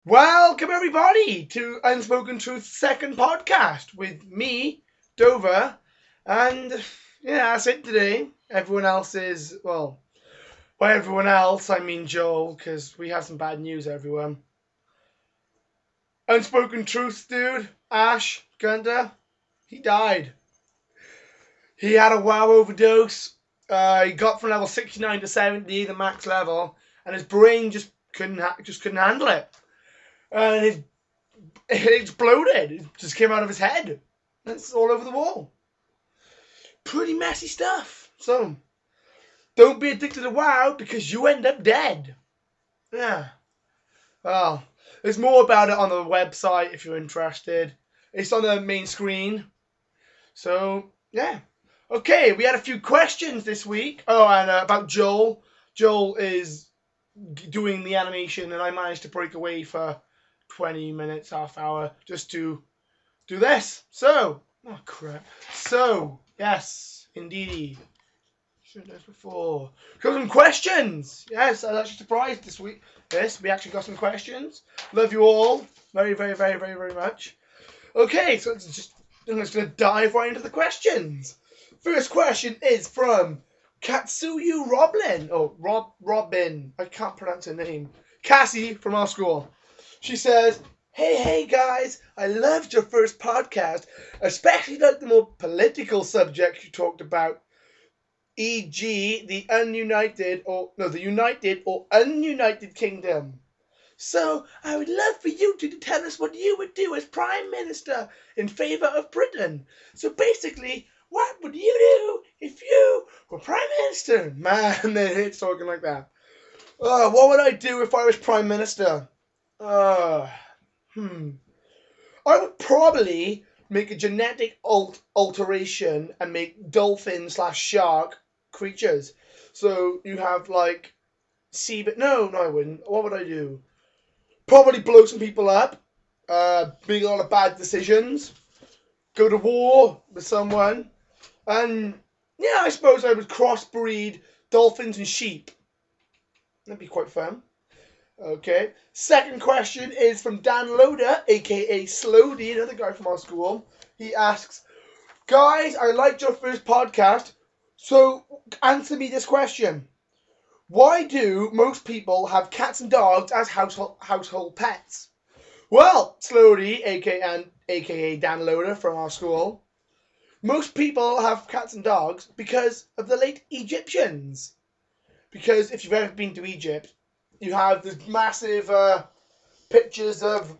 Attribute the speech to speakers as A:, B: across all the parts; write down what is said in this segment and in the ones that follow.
A: Welcome everybody to Unspoken Truth's second podcast with me, Dover, and yeah, that's it today. Everyone else is, by everyone else I mean Joel, because we have some bad news, everyone. Unspoken Truth dude, Ash Gunter, he died. He had a WoW overdose. He got from level 69 to 70, the max level, and his brain just couldn't handle it. And it exploded. It just came out of his head. It's all over the wall. Pretty messy stuff. So, don't be addicted to WoW because you end up dead. Yeah. Well, there's more about it on the website if you're interested. It's on the main screen. So, yeah. Okay, we had a few questions this week. Oh, and about Joel. Joel is doing the animation, and I managed to break away for 20 minutes, half hour, just to do this. So, oh crap. So, yes, indeed. Should have done this before. Got some questions. Yes, I was actually surprised this week. Yes, we actually got some questions. Love you all very, very, very, very, very much. Okay, so I'm just going to dive right into the questions. First question is from Katsuyu Roblin. Oh, Robin. I can't pronounce her name. Cassie from our school. She says, Hey guys, I loved your first podcast, especially like the more political subjects you talked about, e.g. the united or ununited kingdom. So I would love for you to tell us what you would do as Prime Minister in favour of Britain. So basically, what would you do if you were Prime Minister? Man, it's talking like that. What would I do if I was Prime Minister? I would probably make a genetic alteration and make dolphin/shark creatures. So you have like sea, but no, I wouldn't. What would I do? Probably blow some people up, make a lot of bad decisions, go to war with someone, and yeah, I suppose I would crossbreed dolphins and sheep. That'd be quite fun. Okay. Second question is from Dan Loader, aka Slody, another guy from our school. He asks, Guys, I liked your first podcast, so answer me this question. Why do most people have cats and dogs as household pets? Well, Slody, aka Dan Loader from our school, most people have cats and dogs because of the late Egyptians. Because if you've ever been to Egypt, you have these massive pictures of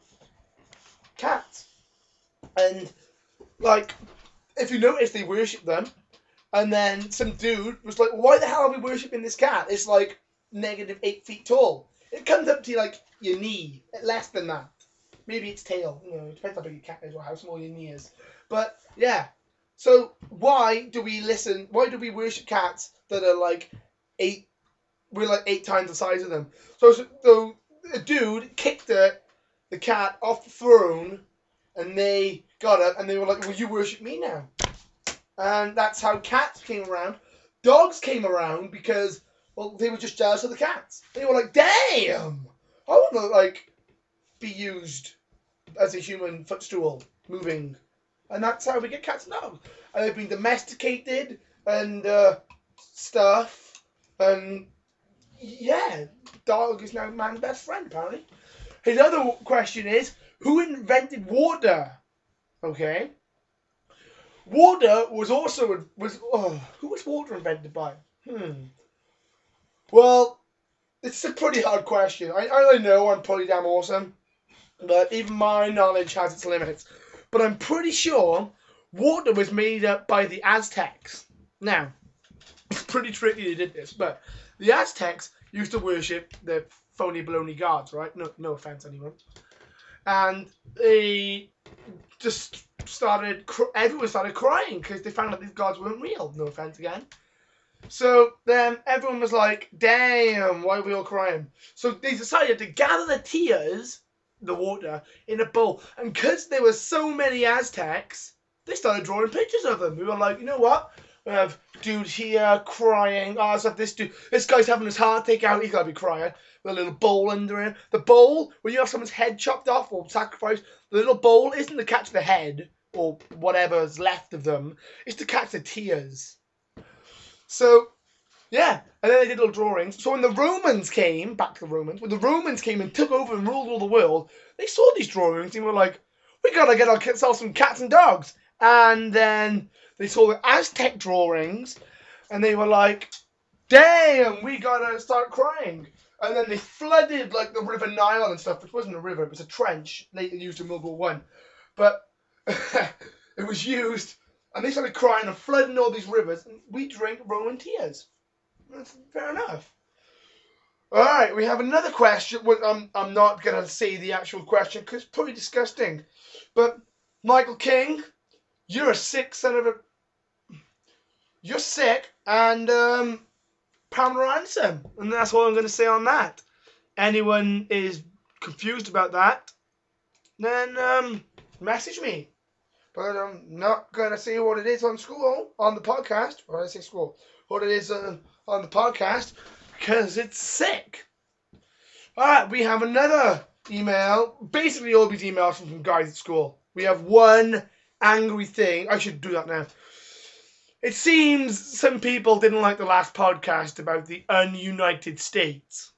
A: cats. And, like, if you notice, they worship them. And then some dude was like, why the hell are we worshipping this cat? It's like -8 feet tall. It comes up to, like, your knee. Less than that. Maybe its tail. You know, it depends how big your cat is or how small your knee is. But, yeah. So, why do we worship cats that are, like, we're like 8 times the size of them. So a dude kicked the cat off the throne, and they got up and they were like, well, you worship me now. And that's how cats came around. Dogs came around because, well, they were just jealous of the cats. They were like, damn, I want to, like, be used as a human footstool, moving. And that's how we get cats and dogs. And they've been domesticated and stuff. And yeah, dog is now man's best friend, apparently. His other question is, who invented water? Okay. Water was also... who was water invented by? Well, it's a pretty hard question. I know I'm pretty damn awesome, but even my knowledge has its limits. But I'm pretty sure water was made up by the Aztecs. Now, it's pretty tricky they did this, but the Aztecs used to worship the phony baloney gods, right? No offense, anyone. And they just everyone started crying because they found out these gods weren't real. No offense again. So then everyone was like, damn, why are we all crying? So they decided to gather the tears, the water, in a bowl. And because there were so many Aztecs, they started drawing pictures of them. We were like, you know what? We have dude here crying. Oh, so this guy's having his heart taken out. He's got to be crying. With a little bowl under him. The bowl, when you have someone's head chopped off or sacrificed, the little bowl isn't to catch the head or whatever's left of them. It's to catch the tears. So, yeah. And then they did little drawings. So when the Romans came, back to the Romans, when the Romans came and took over and ruled all the world, they saw these drawings and were like, we got to get ourselves some cats and dogs. And then they saw the Aztec drawings, and they were like, damn, we gotta start crying. And then they flooded like the River Nile and stuff, which wasn't a river, it was a trench, later used in World War One. But it was used, and they started crying and flooding all these rivers, and we drank Roman tears. That's fair enough. Alright, we have another question. Well, I'm not gonna say the actual question, because it's pretty disgusting. But, Michael King, you're a sick son of a... You're sick, and Pamela Anderson. And that's all I'm going to say on that. Anyone is confused about that, then message me. But I'm not going to say what it is on the podcast. Or I say school. What it is on the podcast, because it's sick. Alright, we have another email. Basically all these emails from guys at school. We have one angry thing. I should do that now. It seems some people didn't like the last podcast about the ununited states.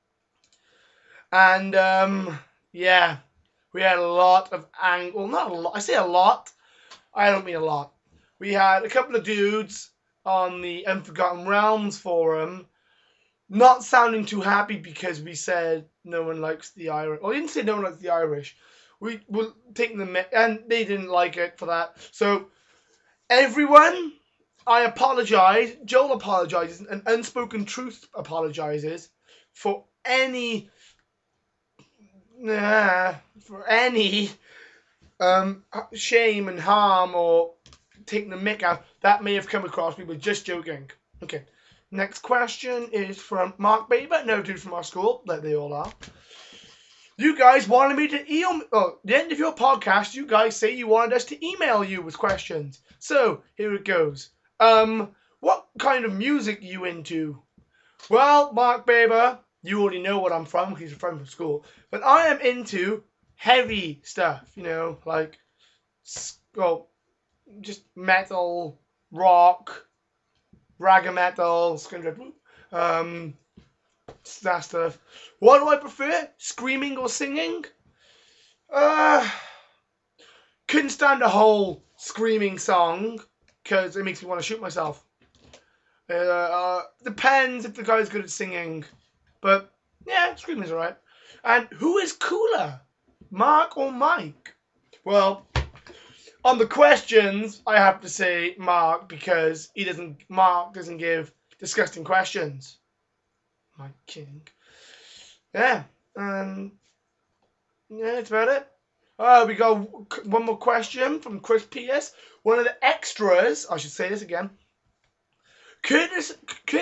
A: And, yeah, we had a lot of well, not a lot. I say a lot. I don't mean a lot. We had a couple of dudes on the Unforgotten Realms forum not sounding too happy because we said no one likes the Irish. Well, we didn't say no one likes the Irish. We were taking them, and they didn't like it for that. So, everyone, I apologize. Joel apologizes, and Unspoken Truth apologizes for any shame and harm or taking the mick out that may have come across. We were just joking. Okay. Next question is from Mark Baber, no dude from our school, like they all are. You guys wanted me to email... Oh, the end of your podcast, you guys say you wanted us to email you with questions. So, here it goes. What kind of music are you into? Well, Mark Baber, you already know what I'm from, because he's a friend from school. But I am into heavy stuff, you know, like, well, just metal, rock, ragga metal, that stuff. What do I prefer? Screaming or singing? Couldn't stand a whole screaming song because it makes me want to shoot myself. Depends if the guy's good at singing, but yeah, screaming's alright. And who is cooler, Mark or Mike? Well, on the questions, I have to say Mark because Mark doesn't give disgusting questions. Mike King. Yeah, yeah, that's about it. We got one more question from Chris Pierce. One of the extras, I should say this again. Curtis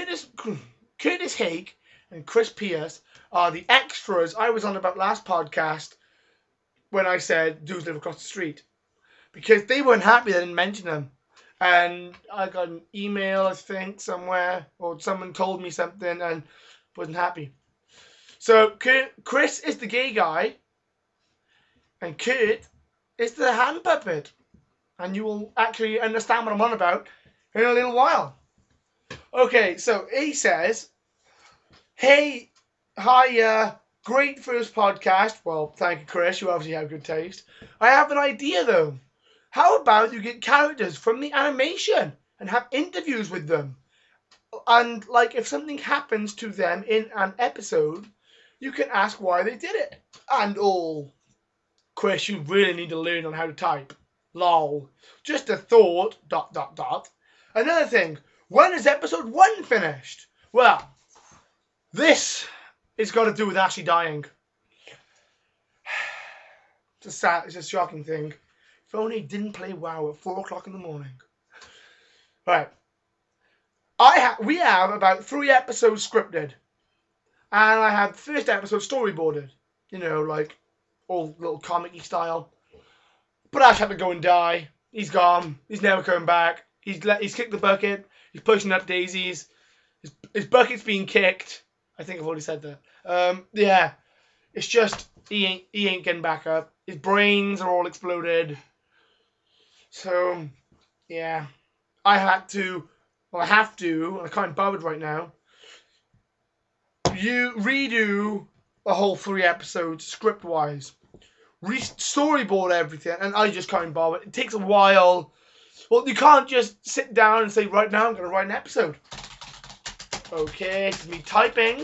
A: Haig and Chris Pierce are the extras I was on about last podcast when I said dudes live across the street. Because they weren't happy I didn't mention them. And I got an email, I think, somewhere, or someone told me something and wasn't happy. So, Chris is the gay guy, and Kurt is the hand puppet. And you will actually understand what I'm on about in a little while. Okay, so he says, hey, hi, great first podcast. Well, thank you, Chris. You obviously have good taste. I have an idea, though. How about you get characters from the animation and have interviews with them? And, like, if something happens to them in an episode, you can ask why they did it. And all. Chris, you really need to learn on how to type. Lol. Just a thought, ... Another thing, when is episode 1 finished? Well, this has got to do with Ashley dying. It's a shocking thing. If only he didn't play WoW at 4 o'clock in the morning. Right. We have about 3 episodes scripted. And I had the first episode storyboarded. You know, like, all little comic-y style. But Ash had to go and die. He's gone. He's never coming back. He's kicked the bucket. He's pushing up daisies. His bucket's being kicked. I think I've already said that. Yeah, it's just he ain't getting back up. His brains are all exploded. So yeah, I have to, and I can't bother right now. You redo the whole 3 episodes script wise, storyboard everything, and I just can't bother. It takes a while. Well, you can't just sit down and say, right now I'm going to write an episode. Okay, it's me typing.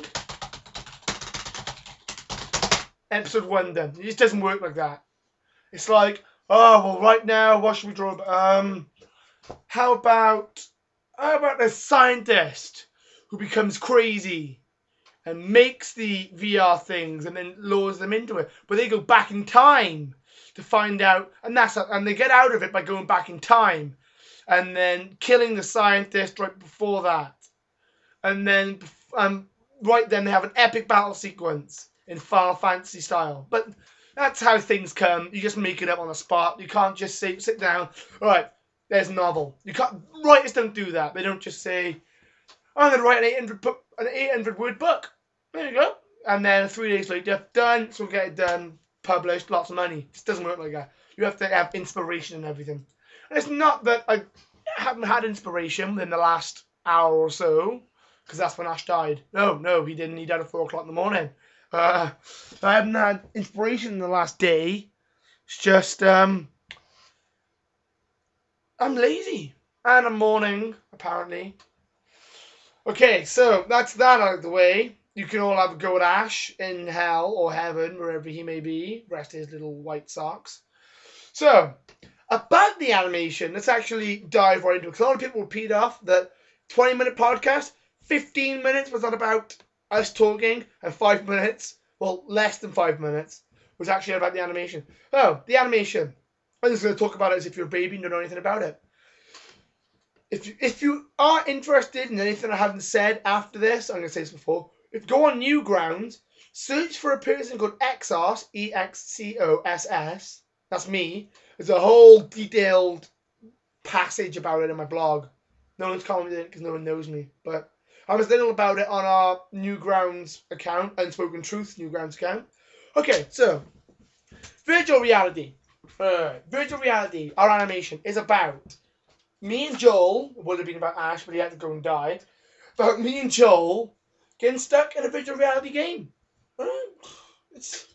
A: Episode 1 done. It just doesn't work like that. It's like, oh, well, right now, what should we draw? How about a scientist who becomes crazy and makes the VR things and then lures them into it, but they go back in time to find out, and they get out of it by going back in time, and then killing the scientist right before that, and then right then they have an epic battle sequence in Final Fantasy style. But that's how things come. You just make it up on the spot. You can't just sit down. All right, there's a novel. You can't. Writers don't do that. They don't just say, I'm going to write an 800 word book. There you go. And then 3 days later, done. So we'll get it done, published, lots of money. It just doesn't work like that. You have to have inspiration and everything. And it's not that I haven't had inspiration within the last hour or so, because that's when Ash died. No, he didn't. He died at 4 o'clock in the morning. I haven't had inspiration in the last day. It's just, I'm lazy. And I'm mourning, apparently. Okay, so that's that out of the way. You can all have a go at Ash in hell or heaven, wherever he may be. Rest his little white socks. So, about the animation, let's actually dive right into it. Because a lot of people repeat off that 20-minute podcast, 15 minutes was not about us talking, and 5 minutes, well, less than 5 minutes, was actually about the animation. Oh, the animation. I'm just going to talk about it as if you're a baby and don't know anything about it. If you are interested in anything I haven't said after this, I'm going to say this before, if go on Newgrounds, search for a person called Exos, EXCOSS, that's me. There's a whole detailed passage about it in my blog. No one's commented it because no one knows me, but I was little about it on our Newgrounds account, Unspoken Truth Newgrounds account. Okay, so, virtual reality. Virtual reality, our animation, is about me and Joel. It would have been about Ash, but he had to go and die. About me and Joel getting stuck in a virtual reality game. It's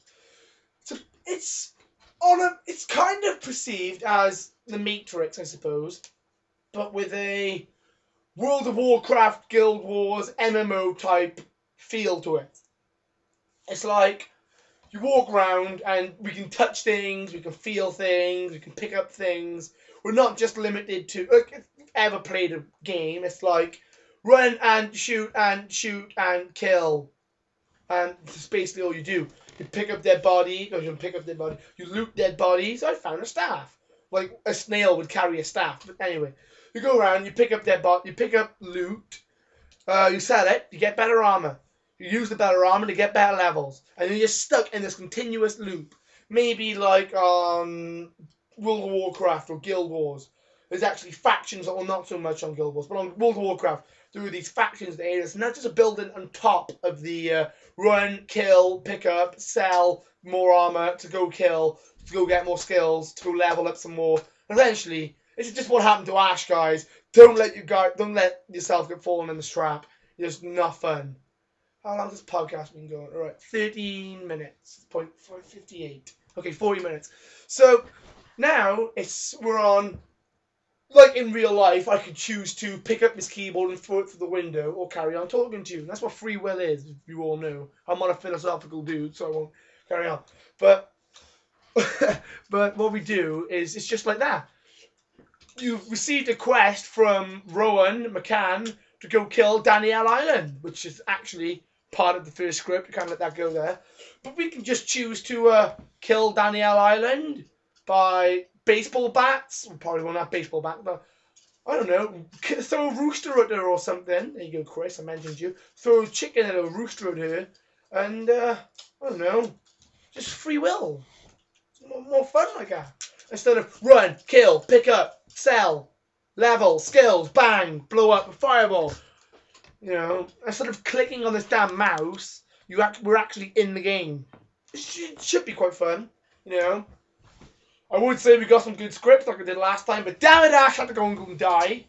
A: kind of perceived as the Matrix, I suppose, but with a World of Warcraft, Guild Wars, MMO type feel to it. It's like you walk around and we can touch things, we can feel things, we can pick up things. We're not just limited to, if you've ever played a game, it's like run and shoot and kill. And that's basically all you do. You pick up dead body, you loot dead bodies. I found a staff. Like a snail would carry a staff. But anyway, you go around, you pick up dead body, you pick up loot, you sell it, you get better armor. You use the better armor to get better levels. And then you're stuck in this continuous loop. Maybe like on World of Warcraft or Guild Wars. There's actually factions, or not so much on Guild Wars, but on World of Warcraft, there are these factions, the areas, and that's just a building on top of the run, kill, pick up, sell more armor, to go kill, to go get more skills, to go level up some more. Eventually, this is just what happened to Ash, guys. Don't let yourself get fallen in the trap. It's just not fun. How long has this podcast been going? All right, 13 minutes. 58. Okay, 40 minutes. So now we're on. Like in real life, I could choose to pick up this keyboard and throw it through the window or carry on talking to you. And that's what free will is, you all know. I'm not a philosophical dude, so I won't carry on. But but what we do is, it's just like that. You've received a quest from Rowan McCann to go kill Danielle Island, which is actually part of the first script. You can't let that go there. But we can just choose to kill Danielle Island by baseball bats. We probably won't have baseball bats, but I don't know. Throw a rooster at her or something. There you go, Chris. I mentioned you. Throw a chicken at a rooster at her, and I don't know. Just free will. It's more fun like that. Instead of run, kill, pick up, sell, level, skills, bang, blow up a fireball. You know, instead of clicking on this damn mouse, we're actually in the game. It should be quite fun, you know. I would say we got some good scripts like I did last time, but damn it, Ash had to go and die.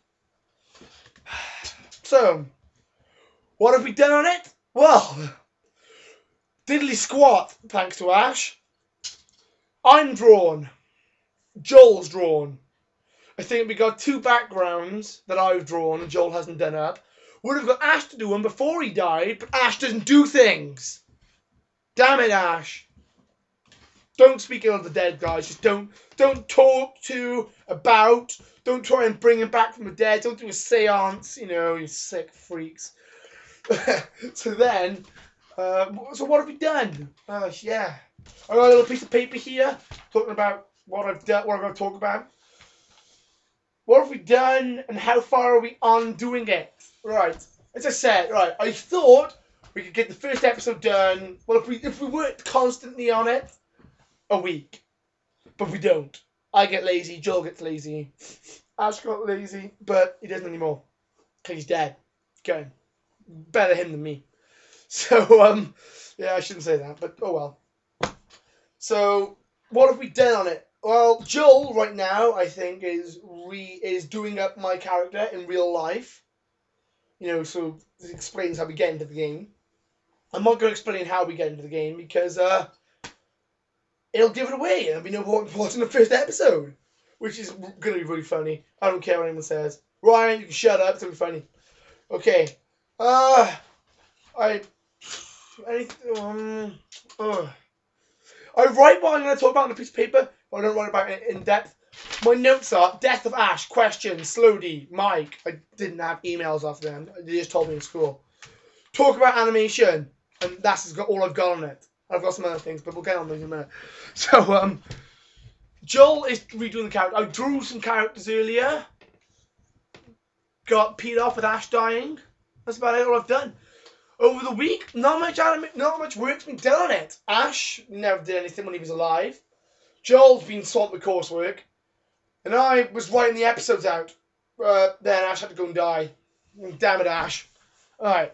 A: So, what have we done on it? Well, diddly squat, thanks to Ash. I'm drawn. Joel's drawn. I think we got 2 backgrounds that I've drawn and Joel hasn't done up. Would have got Ash to do them before he died, but Ash doesn't do things. Damn it, Ash. Don't speak ill of the dead, guys. Just don't talk to, about, don't try and bring him back from the dead. Don't do a seance, you know, you sick freaks. So then, so what have we done? Yeah. I got a little piece of paper here talking about what I've done, what I'm going to talk about. What have we done and how far are we on doing it? Right. As I said, right, I thought we could get the first episode done. Well, if we weren't constantly on it, a week. But we don't. I get lazy, Joel gets lazy. Ash got lazy, but he doesn't anymore. Because he's dead. Okay. Better him than me. So, yeah, I shouldn't say that, but oh well. So, what have we done on it? Well, Joel, right now, I think, is doing up my character in real life. You know, so this explains how we get into the game. I'm not going to explain how we get into the game because it'll give it away and it'll be no more important than the first episode, which is going to be really funny. I don't care what anyone says. Ryan, you can shut up. It's going to be funny. Okay. I write what I'm going to talk about on a piece of paper, but I don't write about it in depth. My notes are Death of Ash, questions, Slowdy, Mike. I didn't have emails after them. They just told me in school. Talk about animation, and that's all I've got on it. I've got some other things, but we'll get on those in a minute. So, Joel is redoing the character. I drew some characters earlier. Got peed off with Ash dying. That's about it, all I've done. Over the week, not much work's been done on it. Ash never did anything when he was alive. Joel's been swamped with coursework. And I was writing the episodes out. Then Ash had to go and die. Damn it, Ash. Alright.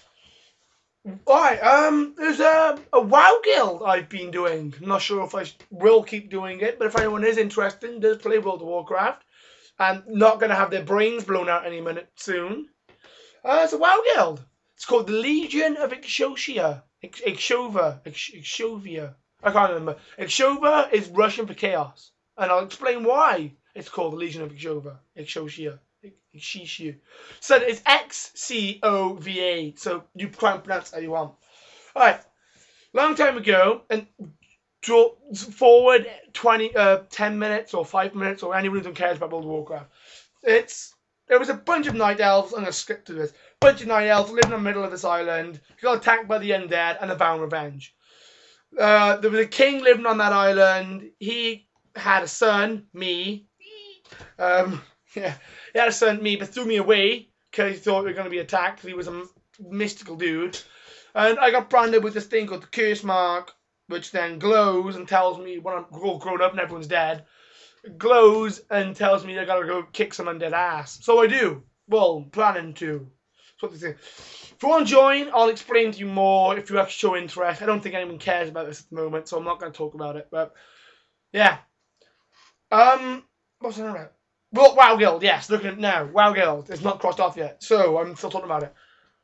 A: There's a WoW guild I've been doing. I'm not sure if I will keep doing it, but if anyone is interested, does play World of Warcraft, and not going to have their brains blown out any minute soon. It's a WoW guild. It's called the Legion of Ixotia. Ixovia. I can't remember. Ixova is Russian for chaos. And I'll explain why it's called the Legion of Ixova. Ixotia. So it's Xcova. So you can't pronounce it how you want. Alright. Long time ago, and forward 10 minutes or 5 minutes or anyone who cares about World of Warcraft. There was a bunch of night elves. I'm going to skip to this. Bunch of night elves living in the middle of this island. Got attacked by the undead and they vowed revenge. There was a king living on that island. He had a son, me. Yeah, he had a son, me, but threw me away because he thought we were going to be attacked because he was a mystical dude. And I got branded with this thing called the curse mark, which then glows and tells me when I'm all grown up and everyone's dead. It glows and tells me I gotta go kick some undead ass. So I do. Well, planning to. That's what they say. If you want to join, I'll explain to you more if you actually show interest. I don't think anyone cares about this at the moment, so I'm not going to talk about it. But, yeah. What's that about? Well, WoW Guild, yes. Looking at it now. WoW Guild. It's not crossed off yet, so I'm still talking about it.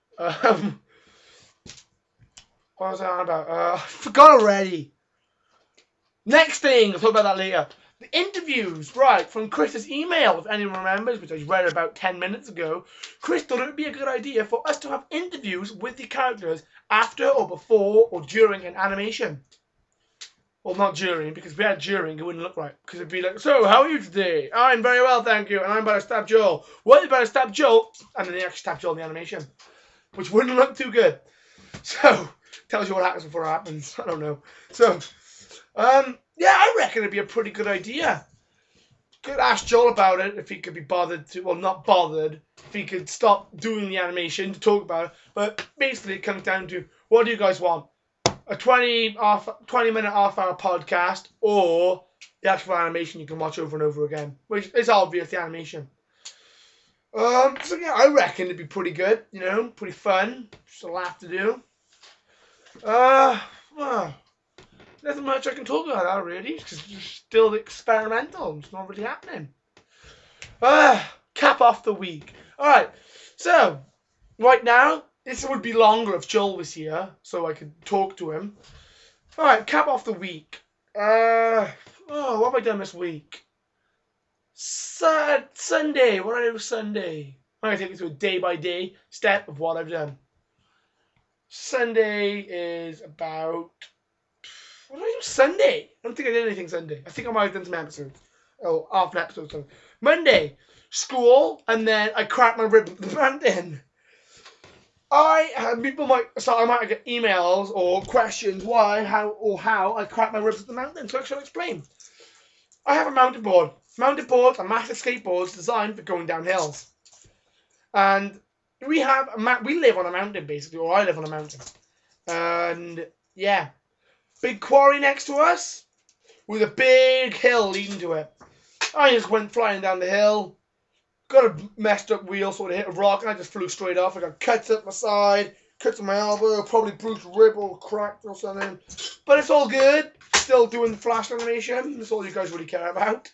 A: What was I on about? I forgot already. Next thing, I'll talk about that later. The interviews, right, from Chris's email, if anyone remembers, which I read about 10 minutes ago. Chris thought it would be a good idea for us to have interviews with the characters after or before or during an animation. Well, not during, because if we had during, it wouldn't look right. Because it'd be like, so, how are you today? I'm very well, thank you, and I'm about to stab Joel. What, you about to stab Joel? And then they actually stab Joel in the animation. Which wouldn't look too good. So, tells you what happens before it happens. I don't know. So, yeah, I reckon it'd be a pretty good idea. Could ask Joel about it if he could be bothered to, well, not bothered, if he could stop doing the animation to talk about it. But basically, it comes down to, what do you guys want? A 20-minute half-hour podcast, or the actual animation you can watch over and over again, which is obvious, the animation. So yeah, I reckon it'd be pretty good, pretty fun. Just a laugh to do. Well, nothing much I can talk about that really, because it's still experimental. It's not really happening. Cap off the week. Alright, so, right now, this would be longer if Joel was here, so I could talk to him. Alright, cap off the week. What have I done this week? Sunday. What did I do Sunday? I'm going to take you through a day-by-day step of what I've done. Sunday is about... What did I do Sunday? I don't think I did anything Sunday. I think I might have done some episodes. Oh, half an episode or something. Monday, school, and then I cracked my rib at the mountain. People might get emails or questions why, how I cracked my ribs at the mountain. So I shall explain. I have a mountain board. Mountain boards are massive skateboards designed for going down hills. And we live on a mountain basically, or I live on a mountain. And yeah, big quarry next to us with a big hill leading to it. I just went flying down the hill. Got a messed up wheel, sort of hit a rock, and I just flew straight off. I got cuts up my side, cuts on my elbow, probably bruised rib or cracked or something. But it's all good. Still doing the flash animation. That's all you guys really care about.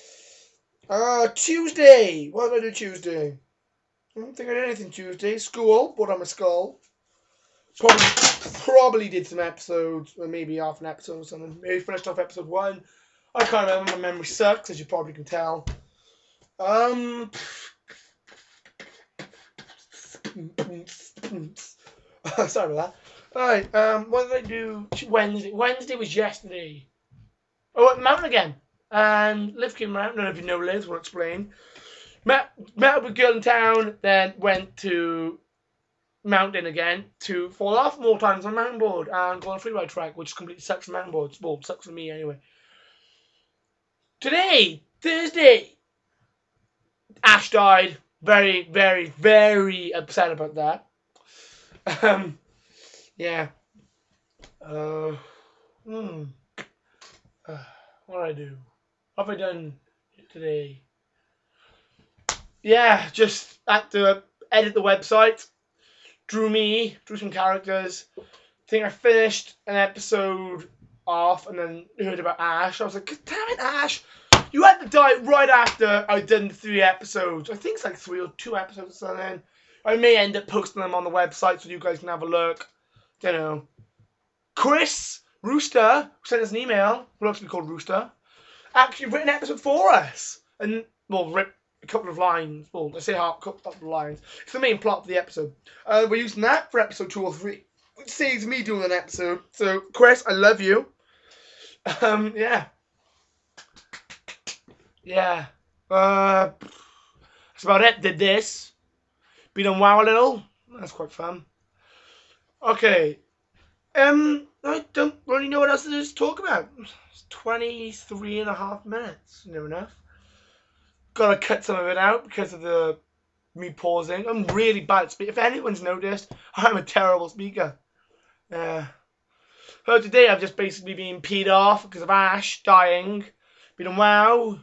A: Tuesday. What did I do Tuesday? I don't think I did anything Tuesday. School. Brought on my skull. Probably did some episodes, or maybe half an episode or something. Maybe finished off episode 1. I can't remember. My memory sucks, as you probably can tell. Sorry about that. Alright, what did I do Wednesday? Wednesday was yesterday. Oh, at the mountain again. And Liv came around. None of you know Liv, we'll explain. Met up with a girl in town, then went to mountain again to fall off more times on a mountain board and go on a freeride track, which completely sucks for mountain boards. Well, sucks for me anyway. Today, Thursday, Ash died. Very, very, very upset about that. Yeah. What did I do? What have I done today? Yeah, just had to edit the website. Drew some characters. I think I finished an episode off and then heard about Ash. I was like, damn it, Ash! You had to die right after I'd done 3 episodes. I think it's like 3 or 2 episodes or something. I may end up posting them on the website so you guys can have a look. Don't know. Chris Rooster sent us an email. Who else we called Rooster? Actually written an episode for us. And, well, wrote a couple of lines. Well, I say a couple of lines. It's the main plot of the episode. We're using that for episode 2 or 3. It saves me doing an episode. So, Chris, I love you. Yeah. Yeah. That's about it. Did this. Been on WoW a little. That's quite fun. Okay. I don't really know what else there is to talk about. It's 23.5 minutes. Near enough. Gotta cut some of it out because of me pausing. I'm really bad at speaking. If anyone's noticed, I'm a terrible speaker. So today I've just basically been peed off because of Ash dying. Been on WoW.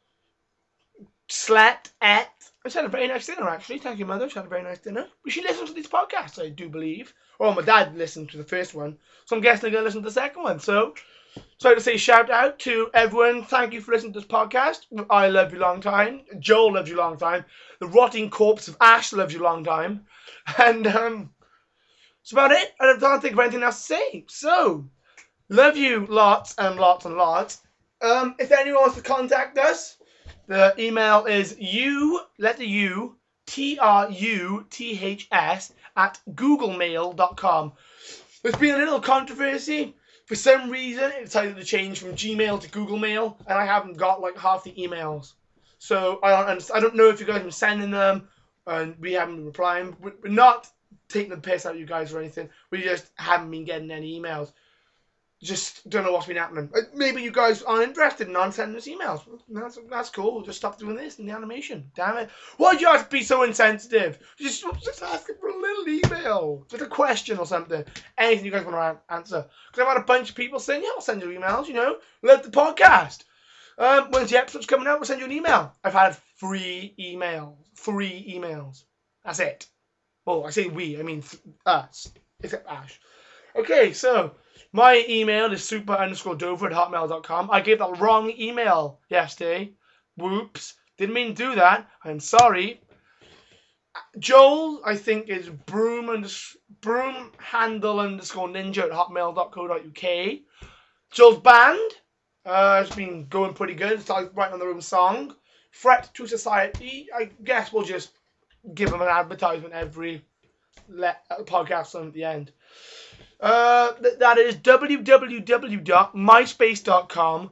A: Slept, ate. I had a very nice dinner, actually. Thank you, Mother. She had a very nice dinner. She listens to these podcasts, I do believe. Well, my dad listened to the first one, so I'm guessing they're going to listen to the second one. So to say shout out to everyone. Thank you for listening to this podcast. I love you long time. Joel loves you long time. The rotting corpse of Ash loves you long time. And that's about it. I don't think of anything else to say. So, love you lots and lots and lots. If anyone wants to contact us, the email is truths@googlemail.com. There's been a little controversy. For some reason, it decided to change from Gmail to Google Mail, and I haven't got like half the emails. So I don't know if you guys have been sending them, and we haven't been replying. We're not taking the piss out of you guys or anything. We just haven't been getting any emails. Just don't know what's been happening. Maybe you guys aren't interested in sending us emails. That's cool. We'll just stop doing this in the animation. Damn it. Why'd you have to be so insensitive? Just ask for a little email. Just a question or something. Anything you guys want to answer. Because I've had a bunch of people saying, yeah, I'll send you emails, Love the podcast. When's the episode's coming out? We'll send you an email. I've had 3 emails. 3 emails. That's it. Well, I say we, I mean us. Except Ash. Okay, so my email is super_dover@hotmail.com. I gave that wrong email yesterday. Whoops. Didn't mean to do that. I'm sorry. Joel, I think, is broomhandle_ninja@hotmail.co.uk. Joel's band has been going pretty good. It's like writing on their own song. Threat to Society. I guess we'll just give them an advertisement every podcast at the end. That is www.myspace.com/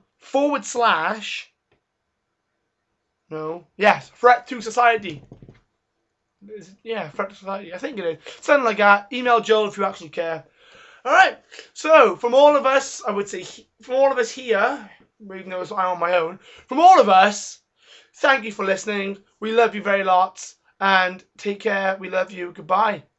A: Threat to Society. Yeah, Threat to Society. I think it is. Something like that. Email Joel if you actually care. Alright, so from all of us, I would say, from all of us here, even though I'm on my own, from all of us, thank you for listening. We love you very lots, and take care. We love you. Goodbye.